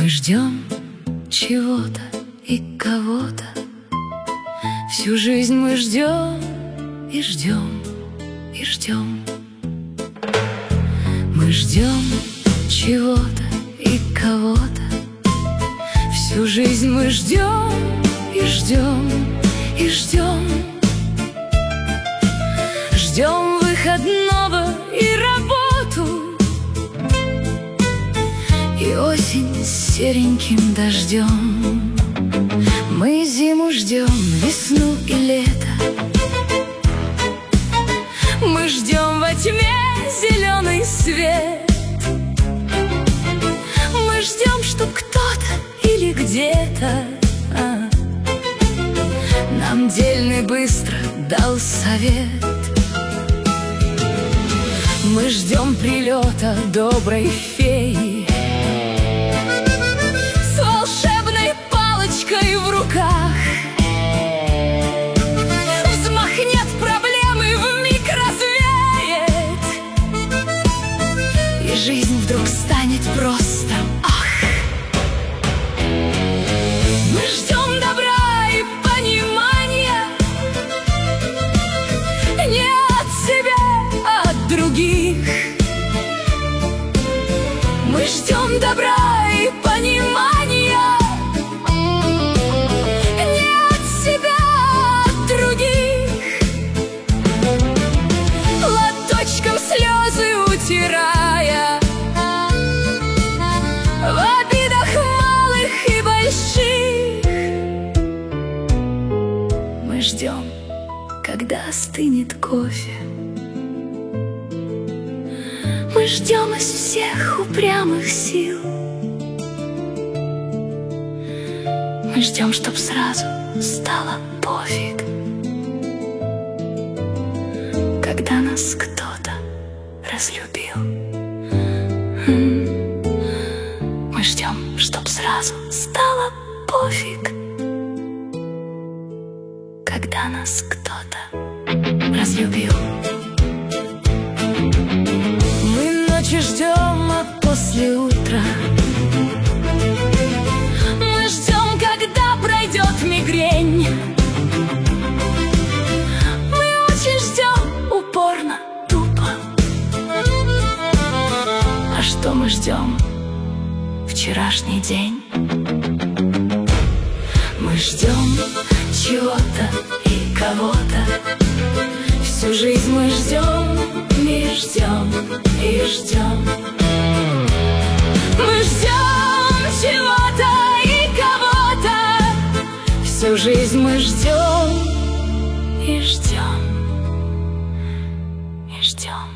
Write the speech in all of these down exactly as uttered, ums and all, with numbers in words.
Мы ждем чего-то и кого-то. Всю жизнь мы ждем и ждем и ждем. Мы ждем чего-то и кого-то. Всю жизнь мы ждем и ждем и ждем. Ждем выходного и работу, и осень с сереньким дождем. Мы зиму ждем, весну и лето. Мы ждем во тьме зеленый свет. Мы ждем, чтоб кто-то или где-то а, нам дельный быстро дал совет. Мы ждем прилета доброй феи с волшебной палочкой в руках. Взмахнет проблемы, вмиг развеет, и жизнь вдруг станет просто ах. Мы ждем добра и понимания не от себя, а от других. Мы ждем добра и понимания не от себя, а от других. Платочком слезы утирая, в обидах малых и больших. Мы ждем, когда остынет кофе. Мы ждем из всех упрямых сил. Мы ждем, чтоб сразу стало пофиг, когда нас кто-то разлюбил. Мы ждем, чтоб сразу стало пофиг, когда нас кто-то разлюбил. Ночью ждем, а после утра мы ждем, когда пройдет мигрень. Мы очень ждем упорно, тупо. А что мы ждем? Вчерашний день. Мы ждем чего-то и кого-то. Всю жизнь мы ждем и ждем и ждем. Мы ждем чего-то и кого-то. Всю жизнь мы ждем и ждем и ждем.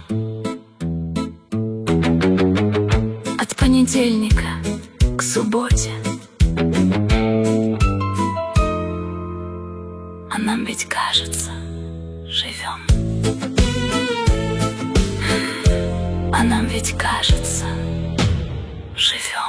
От понедельника к субботе. А нам ведь кажется, живем. А нам ведь кажется, живем.